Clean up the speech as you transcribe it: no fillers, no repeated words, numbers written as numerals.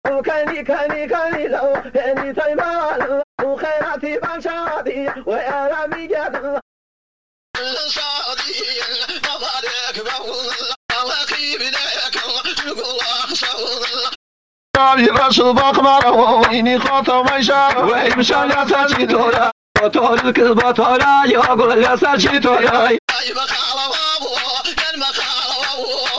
كاني لو اني تيمان وخيراتي بشادي وانا ميجاد صادي مبارك بقول الله كيبناك تقول صاحبي رسول بقمر اني خاطر ما شاء ويمشى لا تجدولا وتولك البطولة يقول لا تجدولا